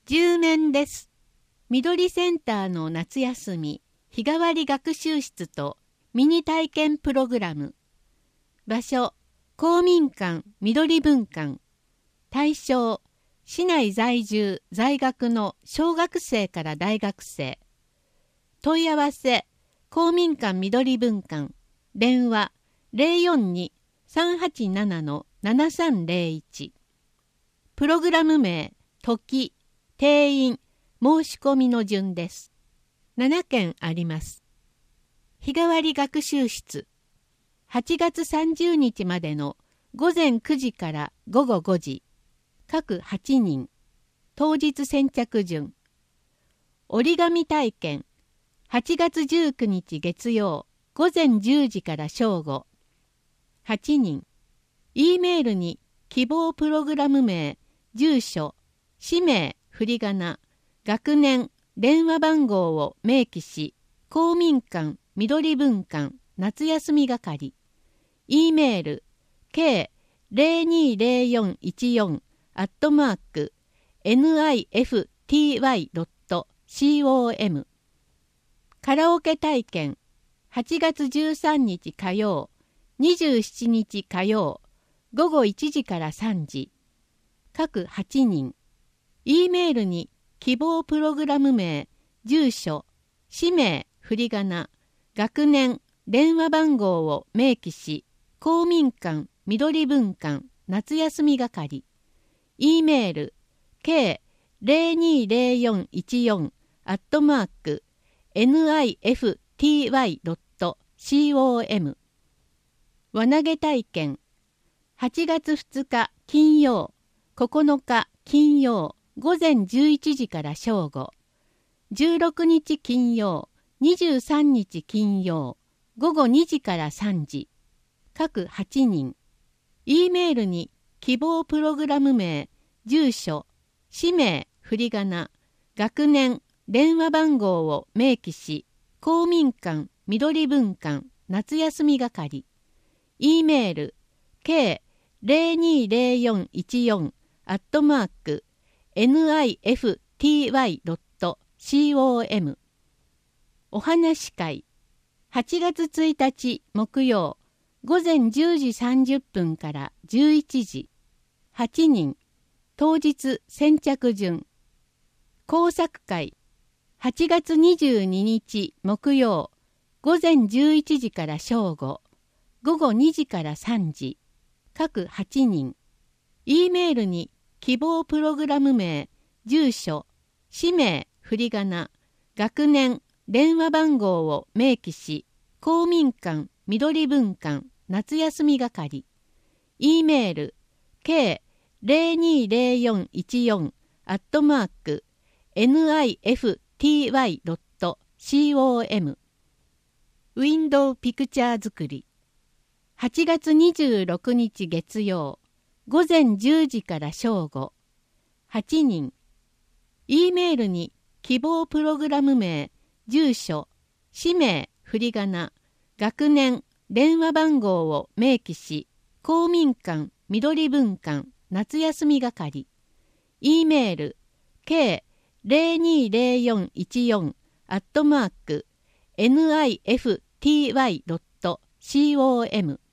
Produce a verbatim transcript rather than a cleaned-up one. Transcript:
じゅうねんです。緑センターの夏休み日替わり学習室とミニ体験プログラム。場所、公民館緑文館。対象、市内在住在学の小学生から大学生。問い合わせ、公民館緑文館。電話 ゼロよんに さんはちなな ななさんゼロいち。プログラム名、時、定員、申し込みの順です。ななけんあります。日替わり学習室。はちがつさんじゅうにちまでのごぜんくじからごごごじ。各はちにん。当日先着順。折り紙体験。はちがつじゅうくにち月曜、ごぜんじゅうじから正午。はちにん。E メールに希望プログラム名、住所、氏名、振り仮名、学年、電話番号を明記し、公民館、緑文館、夏休み係。E メール、ケーゼロにゼロよんいちよん アットマーク、ニフティワイドットコム。カラオケ体験。はちがつじゅうさんにち火曜、にじゅうしちにち火曜、ごごいちじからさんじ。各はちにん。E メールに希望プログラム名、住所、氏名、振り仮名、学年、電話番号を明記し、公民館、緑文館、夏休み係。E メール、ケーゼロにゼロよんいちよん アットマーク、ニフティワイドットコム。輪投げ体験。はちがつふつか金曜、ここのか金曜、ごぜんじゅういちじから正午。じゅうろくにち金曜、にじゅうさんにち金曜、ごごにじからさんじ。各はちにん。E メールに希望プログラム名、住所、氏名、振り仮名、学年、電話番号を明記し、公民館、緑文館、夏休み係。E メール、ケーゼロにゼロよんいちよん アットマーク、ニフティワイドットコム。お話し会。はちがつついたち木曜、ごぜんじゅうじさんじゅっぷんからじゅういちじ。はちにん。当日先着順。工作会。はちがつにじゅうににち木曜、ごぜんじゅういちじから正午、ごごにじからさんじ。各はちにん。E メールに希望プログラム名、住所、氏名、振り仮名、学年、電話番号を明記し、公民館、緑文館、夏休み係。E メール、ケーゼロにゼロよんいちよん アットマーク、ニフティワイドットコム。ウィンドウピクチャー作り。はちがつにじゅうろくにち月曜、ごぜんじゅうじから正午。はちにん。E メールに希望プログラム名、住所、氏名、振り仮名、学年、電話番号を明記し、公民館、緑文館、夏休み係。E メール、ケーゼロにゼロよんいちよん アットマーク、ニフティワイドットコム。